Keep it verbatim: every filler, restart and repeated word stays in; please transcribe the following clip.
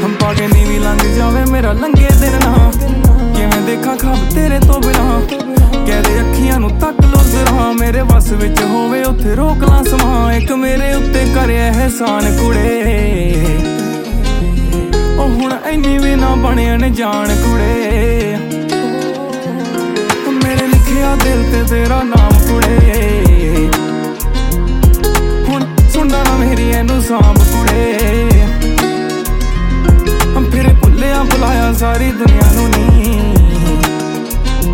ਪਾ ਕੇ ਨੀਵੀਂ ਲੰਘ ਜਾਵੇ ਮੇਰਾ ਲੰਘੇ ਦਿਨ ਨਾ ਕਿਵੇਂ ਦੇਖਾਂ ਖਾਬ ਤੇਰੇ ਤੋਂ ਬਿਨਾਂ ਕਹਿਦੇ ਅੱਖੀਆਂ ਨੂੰ ਤੱਕ ਲੋ ਜ਼ਰਾ ਮੇਰੇ ਵੱਸ ਵਿੱਚ ਹੋਵੇ ਉੱਥੇ ਰੋਕ ਲਾਂ ਸਮਾਂ ਇੱਕ ਮੇਰੇ ਉੱਤੇ ਕਰਿਆ ਅਹਿਸਾਨ ਕੁੜੇ ਉਹ ਹੁਣ ਇੰਨੀ ਵੀ ਨਾ ਬਣੇ ਅਣਜਾਣ ਕੁੜੇ ਮੇਰੇ ਲਿਖਿਆ ਦਿਲ ਤੇ ਤੇਰਾ ਨਾਮ ਕੁੜੇ ਹੁਣ ਸੁਣਦਾ ਨਾ ਮੇਰੀ ਇਹਨੂੰ ਸਾਂਭ ਕੁੜੇ ਫਿਰ ਭੁੱਲਿਆ ਭੁਲਾਇਆ ਸਾਰੀ ਦੁਨੀਆ ਨੂੰ